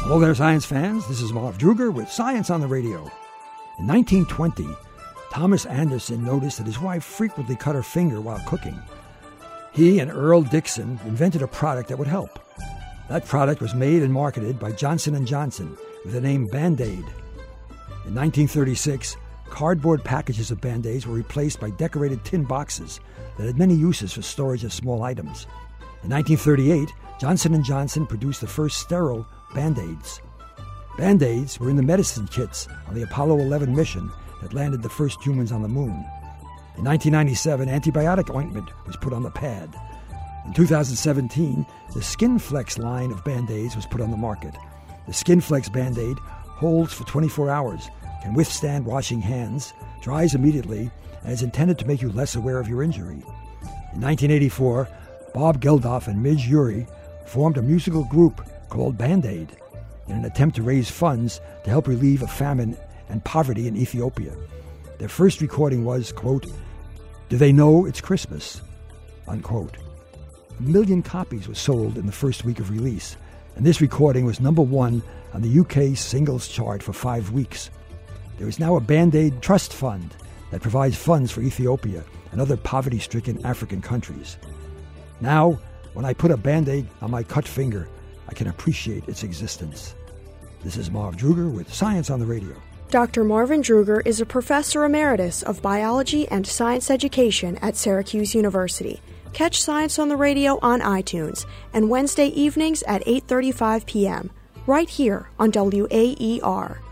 Hello there, science fans. This is Marv Druger with Science on the Radio. In 1920, Thomas Anderson noticed that his wife frequently cut her finger while cooking. He and Earl Dixon invented a product that would help. That product was made and marketed by Johnson & Johnson with the name Band-Aid. In 1936, cardboard packages of Band-Aids were replaced by decorated tin boxes that had many uses for storage of small items. In 1938, Johnson & Johnson produced the first sterile Band-Aids. Band-Aids were in the medicine kits on the Apollo 11 mission that landed the first humans on the moon. In 1997, antibiotic ointment was put on the pad. In 2017, the SkinFlex line of Band-Aids was put on the market. The SkinFlex Band-Aid holds for 24 hours, can withstand washing hands, dries immediately, and is intended to make you less aware of your injury. In 1984, Bob Geldof and Midge Ure formed a musical group called Band-Aid in an attempt to raise funds to help relieve a famine and poverty in Ethiopia. Their first recording was, quote, "Do they know it's Christmas?" unquote. 1 million copies were sold in the first week of release, and this recording was number one on the UK singles chart for 5 weeks. There is now a Band-Aid trust fund that provides funds for Ethiopia and other poverty-stricken African countries. Now, when I put a Band-Aid on my cut finger, I can appreciate its existence. This is Marv Druger with Science on the Radio. Dr. Marvin Druger is a professor emeritus of biology and science education at Syracuse University. Catch Science on the Radio on iTunes and Wednesday evenings at 8:35 p.m. right here on WAER.